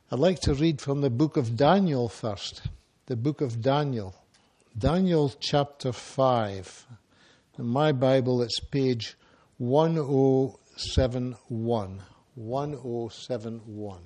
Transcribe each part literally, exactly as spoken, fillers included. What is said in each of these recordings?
I'd like to read from the book of Daniel first. The book of Daniel. Daniel chapter five. In my Bible, it's page one oh seven one. one oh seven one.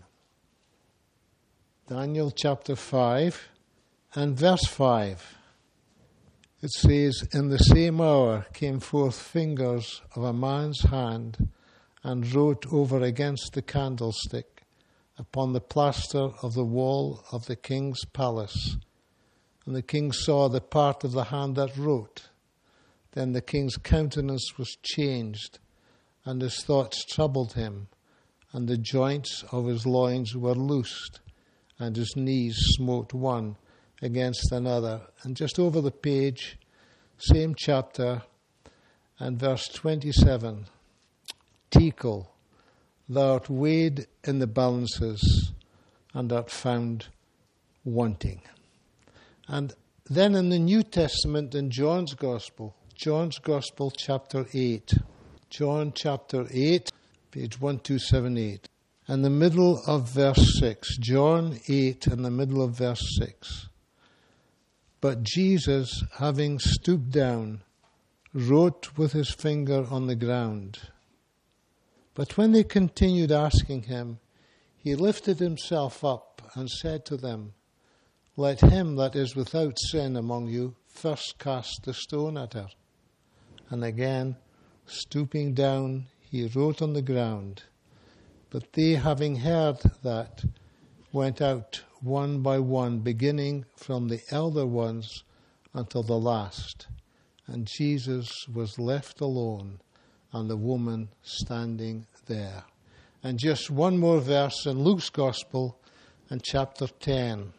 Daniel chapter five and verse five. It says, "In the same hour came forth fingers of a man's hand and wrote over against the candlestick upon the plaster of the wall of the king's palace. And the king saw the part of the hand that wrote. Then the king's countenance was changed, and his thoughts troubled him, and the joints of his loins were loosed, and his knees smote one against another." And just over the page, same chapter, and verse twenty-seven. "Tekel, thou art weighed in the balances, and art found wanting." And then in the New Testament, in John's Gospel, John's Gospel, chapter eight. John chapter eight, page one two seven eight. And the middle of verse six. John eight, in the middle of verse six. "But Jesus, having stooped down, wrote with his finger on the ground. But when they continued asking him, he lifted himself up and said to them, Let him that is without sin among you first cast the stone at her. And again, stooping down, he wrote on the ground. But they, having heard that, went out one by one, beginning from the elder ones until the last. And Jesus was left alone, and the woman standing there." And just one more verse in Luke's Gospel, in chapter ten.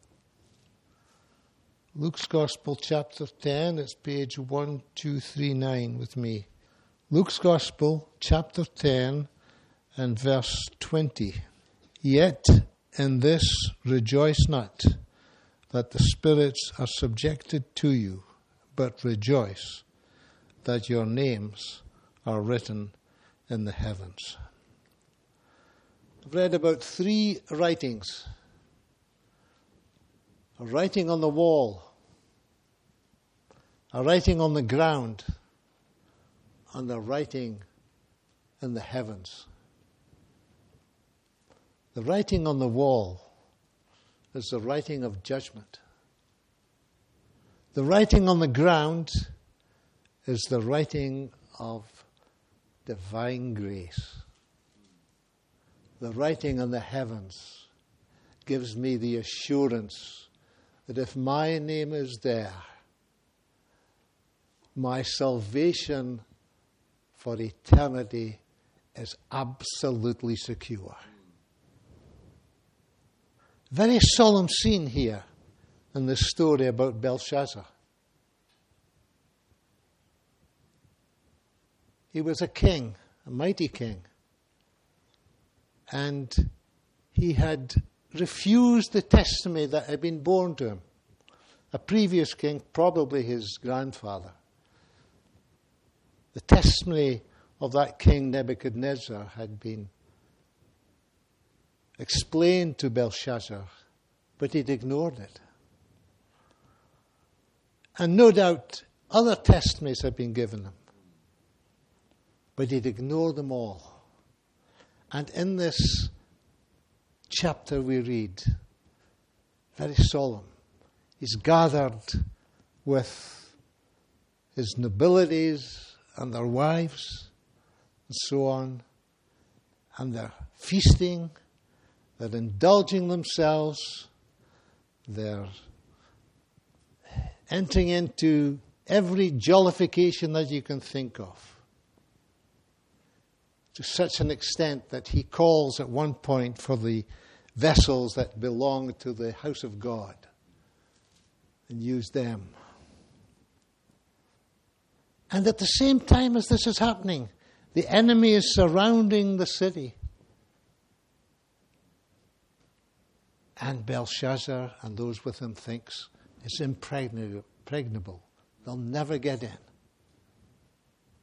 Luke's Gospel, chapter ten, it's page one two three nine with me. Luke's Gospel, chapter ten, and verse twenty. "Yet in this rejoice not, that the spirits are subjected to you, but rejoice that your names are written in the heavens." I've read about three writings. A writing on the wall, a writing on the ground, and a writing in the heavens. The writing on the wall is the writing of judgment. The writing on the ground is the writing of divine grace. The writing in the heavens gives me the assurance that if my name is there, my salvation for eternity is absolutely secure. Very solemn scene here in this story about Belshazzar. He was a king, a mighty king, and he had refused the testimony that had been borne to him. A previous king, probably his grandfather. The testimony of that king Nebuchadnezzar had been explained to Belshazzar, but he'd ignored it. And no doubt other testimonies had been given him, but he'd ignored them all. And in this chapter we read, very solemn, he's gathered with his nobilities and their wives and so on, and they're feasting, they're indulging themselves, they're entering into every jollification that you can think of, to such an extent that he calls at one point for the vessels that belong to the house of God and use them. And at the same time as this is happening, the enemy is surrounding the city. And Belshazzar and those with him thinks it's impregnable. They'll never get in.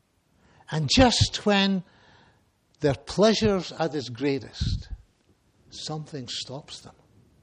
And just when their pleasure's at its greatest, something stops them.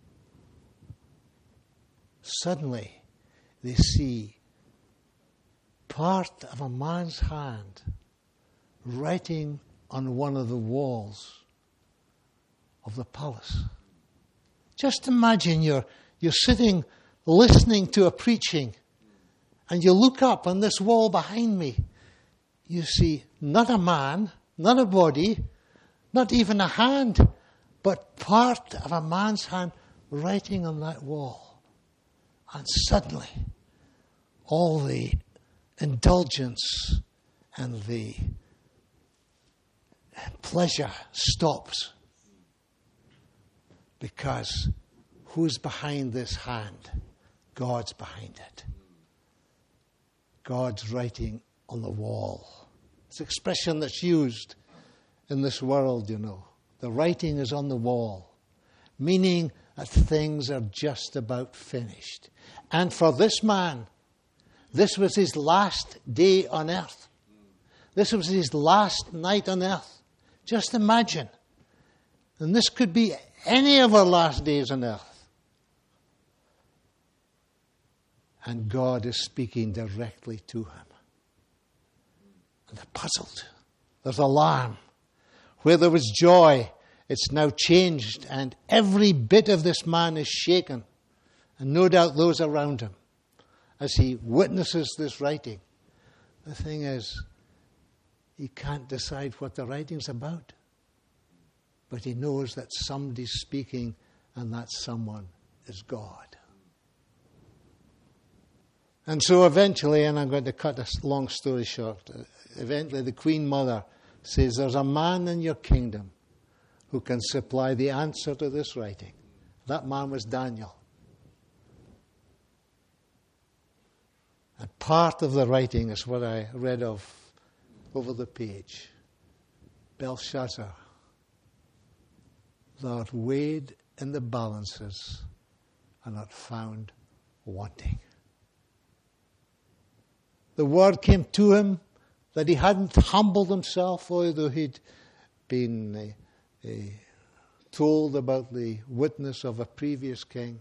Suddenly, they see part of a man's hand writing on one of the walls of the palace. Just imagine you're, you're sitting listening to a preaching, and you look up on this wall behind me. You see not a man, not a body, not even a hand, but part of a man's hand writing on that wall. And suddenly, all the indulgence and the pleasure stops. Because who's behind this hand? God's behind it. God's writing on the wall. It's an expression that's used in this world, you know. The writing is on the wall, meaning that things are just about finished. And for this man, this was his last day on earth. This was his last night on earth. Just imagine. And this could be any of our last days on earth. And God is speaking directly to him. And they're puzzled. There's alarm. Where there was joy, it's now changed, and every bit of this man is shaken. And no doubt those around him, as he witnesses this writing. The thing is, he can't decide what the writing's about. But he knows that somebody's speaking, and that someone is God. And so eventually, and I'm going to cut a long story short, eventually the Queen Mother says, there's a man in your kingdom who can supply the answer to this writing. That man was Daniel. And part of the writing is what I read of over the page. Belshazzar, thou art weighed in the balances and art found wanting. The word came to him that he hadn't humbled himself, although he'd been uh, uh, told about the witness of a previous king.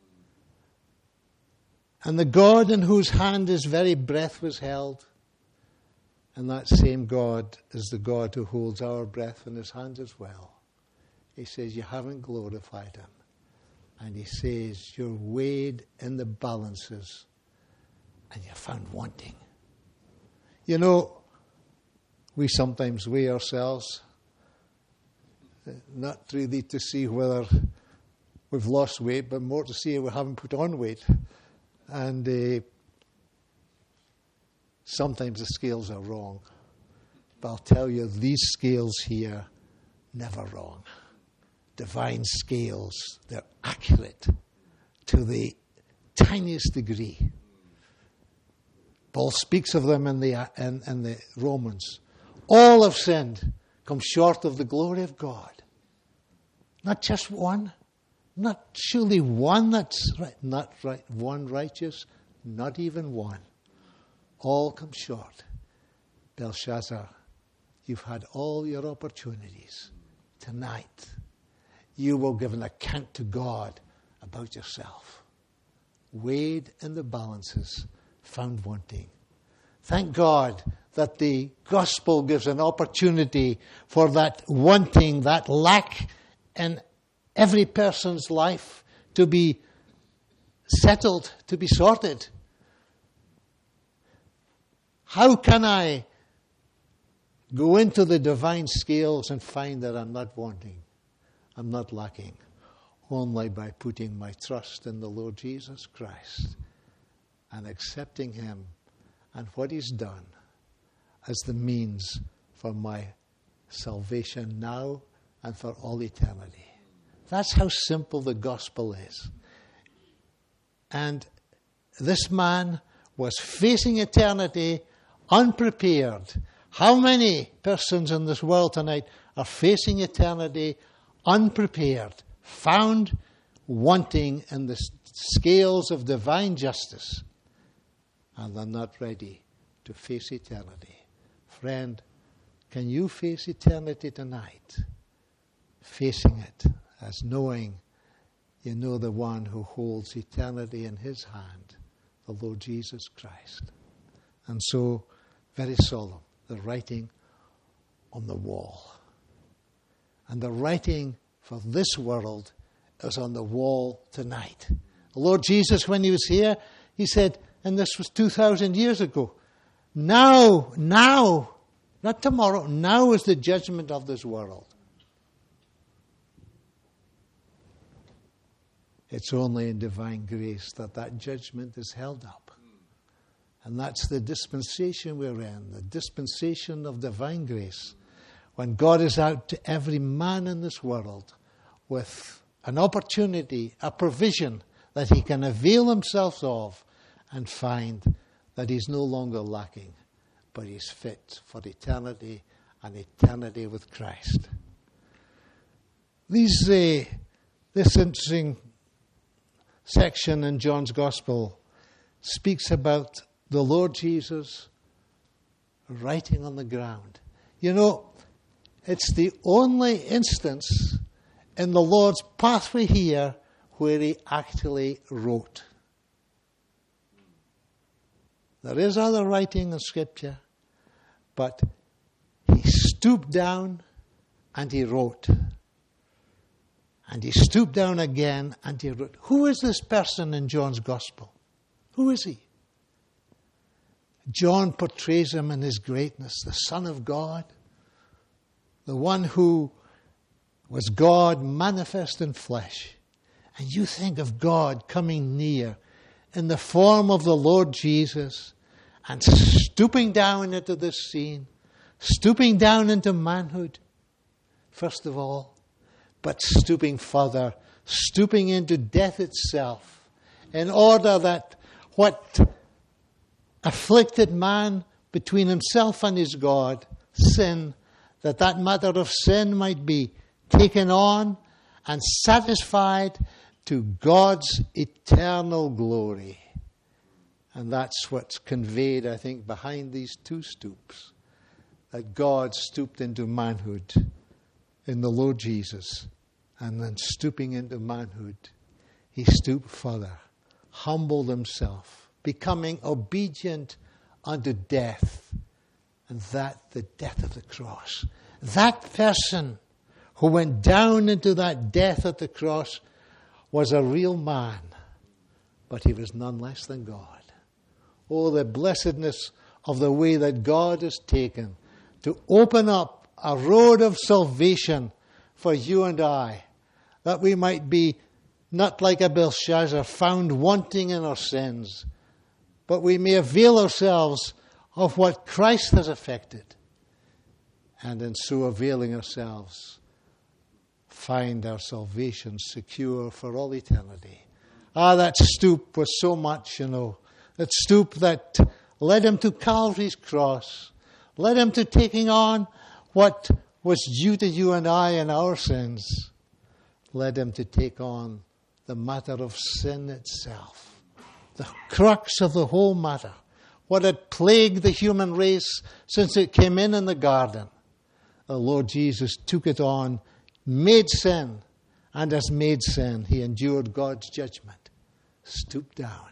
And the God in whose hand his very breath was held, and that same God is the God who holds our breath in his hands as well. He says, you haven't glorified him. And he says, you're weighed in the balances and you're found wanting. You know, we sometimes weigh ourselves, not really to see whether we've lost weight, but more to see if we haven't put on weight. And uh, sometimes the scales are wrong. But I'll tell you, these scales here, never wrong. Divine scales, they're accurate to the tiniest degree. Paul speaks of them in the, in, in the Romans. All have sinned, come short of the glory of God. Not just one, not surely one that's right, not right, one righteous, not even one. All come short. Belshazzar, you've had all your opportunities. Tonight, you will give an account to God about yourself. Weighed in the balances, found wanting. Thank God that the gospel gives an opportunity for that wanting, that lack in every person's life to be settled, to be sorted. How can I go into the divine scales and find that I'm not wanting, I'm not lacking? Only by putting my trust in the Lord Jesus Christ and accepting him and what he's done as the means for my salvation now and for all eternity. That's how simple the gospel is. And this man was facing eternity unprepared. How many persons in this world tonight are facing eternity unprepared, found wanting in the scales of divine justice, and they're not ready to face eternity? Friend, can you face eternity tonight? Facing it as knowing you know the one who holds eternity in his hand, the Lord Jesus Christ. And so, very solemn, the writing on the wall. And the writing for this world is on the wall tonight. The Lord Jesus, when he was here, he said, and this was two thousand years ago, now, now, not tomorrow, now is the judgment of this world. It's only in divine grace that that judgment is held up. And that's the dispensation we're in, the dispensation of divine grace, when God is out to every man in this world with an opportunity, a provision that he can avail himself of and find that he's no longer lacking, but he's fit for eternity and eternity with Christ. These, uh, this interesting section in John's Gospel speaks about the Lord Jesus writing on the ground. You know, it's the only instance in the Lord's pathway here where he actually wrote. There is other writing in Scripture, but he stooped down and he wrote. And he stooped down again and he wrote. Who is this person in John's Gospel? Who is he? John portrays him in his greatness, the Son of God, the one who was God manifest in flesh. And you think of God coming near in the form of the Lord Jesus and stooping down into this scene, stooping down into manhood, first of all, but stooping further, stooping into death itself, in order that what afflicted man between himself and his God, sin, that that matter of sin might be taken on and satisfied to God's eternal glory. And that's what's conveyed, I think, behind these two stoops. That God stooped into manhood in the Lord Jesus. And then stooping into manhood, he stooped further, humbled himself, becoming obedient unto death. And that, the death of the cross. That person who went down into that death at the cross was a real man, but he was none less than God. Oh, the blessedness of the way that God has taken to open up a road of salvation for you and I, that we might be not like a Belshazzar, found wanting in our sins, but we may avail ourselves of what Christ has effected, and in so availing ourselves, find our salvation secure for all eternity. Ah, that stoop was so much, you know. That stoop that led him to Calvary's cross, led him to taking on what was due to you and I in our sins, led him to take on the matter of sin itself, the crux of the whole matter, what had plagued the human race since it came in in the garden. The Lord Jesus took it on, made sin, and as made sin, he endured God's judgment, stooped down.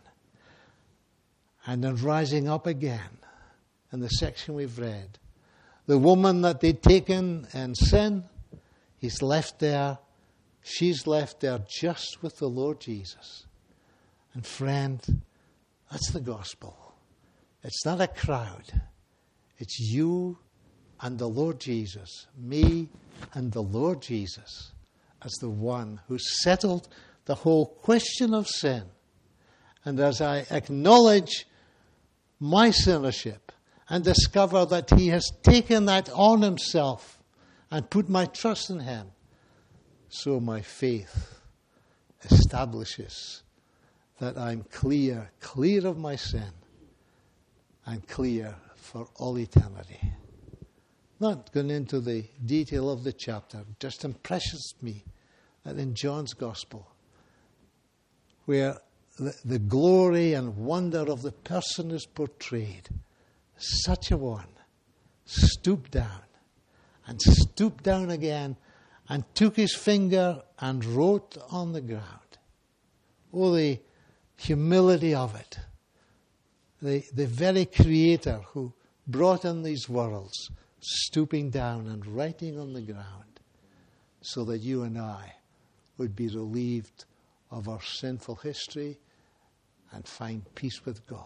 And then rising up again, in the section we've read, the woman that they'd taken in sin, he's left there, she's left there just with the Lord Jesus. And friend, that's the gospel. It's not a crowd. It's you and the Lord Jesus, me and the Lord Jesus, as the one who settled the whole question of sin. And as I acknowledge my sinnership and discover that he has taken that on himself and put my trust in him, so my faith establishes that I'm clear, clear of my sin, and clear for all eternity. Not going into the detail of the chapter, just impresses me that in John's Gospel, where the, the glory and wonder of the person is portrayed, such a one stooped down and stooped down again and took his finger and wrote on the ground. Oh, the humility of it. The, the very Creator who brought in these worlds, stooping down and writing on the ground so that you and I would be relieved of our sinful history and find peace with God.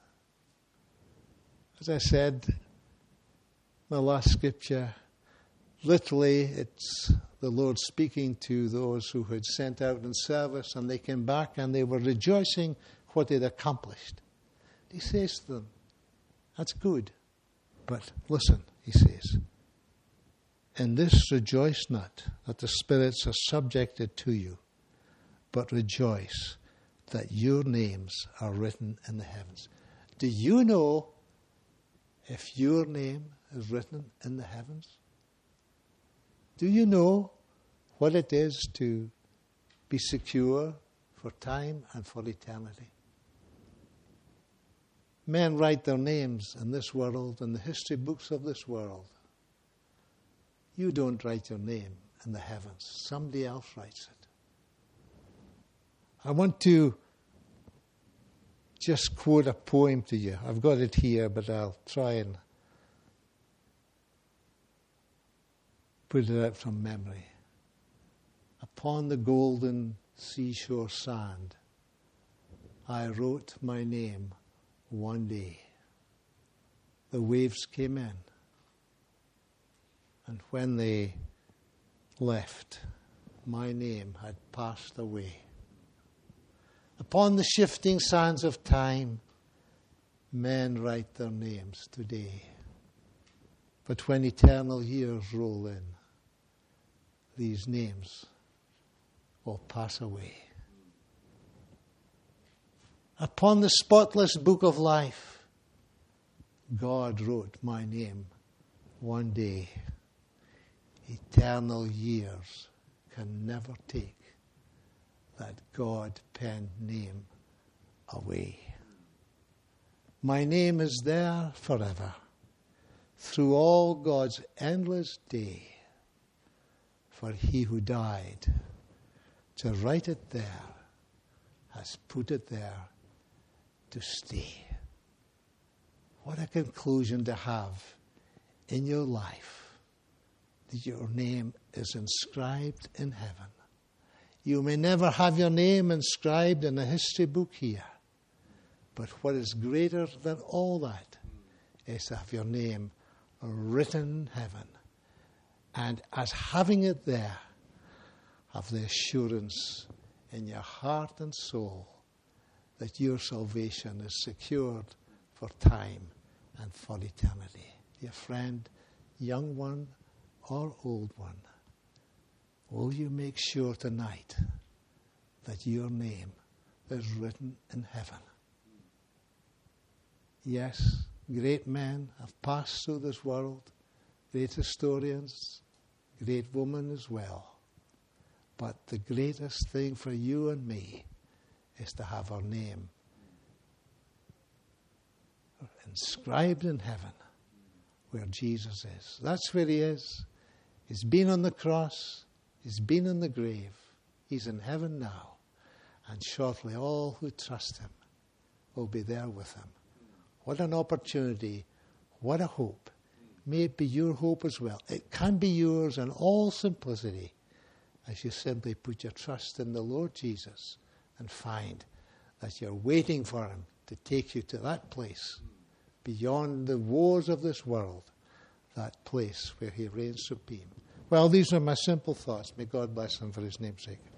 As I said, the last scripture, literally it's the Lord speaking to those who had sent out in service, and they came back and they were rejoicing what they'd accomplished. He says to them, that's good, but listen, he says, in this rejoice not that the spirits are subjected to you, but rejoice that your names are written in the heavens. Do you know if your name is written in the heavens? Do you know what it is to be secure for time and for eternity? Men write their names in this world, in the history books of this world. You don't write your name in the heavens. Somebody else writes it. I want to just quote a poem to you. I've got it here, but I'll try and put it out from memory. Upon the golden seashore sand, I wrote my name one day. The waves came in, and when they left, my name had passed away. Upon the shifting sands of time, men write their names today. But when eternal years roll in, these names will pass away. Upon the spotless book of life, God wrote my name one day. Eternal years can never take that God-penned name away. My name is there forever, through all God's endless day, for he who died to write it there has put it there to stay. What a conclusion to have in your life, that your name is inscribed in heaven. You may never have your name inscribed in a history book here, but what is greater than all that is to have your name written in heaven, and as having it there, have the assurance in your heart and soul that your salvation is secured for time and for eternity. Dear friend, young one or old one, will you make sure tonight that your name is written in heaven? Yes, great men have passed through this world, great historians, great women as well. But the greatest thing for you and me is to have our name inscribed in heaven where Jesus is. That's where he is. He's been on the cross. He's been in the grave. He's in heaven now. And shortly all who trust him will be there with him. What an opportunity. What a hope. May it be your hope as well. It can be yours in all simplicity as you simply put your trust in the Lord Jesus and find that you're waiting for him to take you to that place beyond the woes of this world, that place where he reigns supreme. Well, these are my simple thoughts. May God bless them for his name's sake.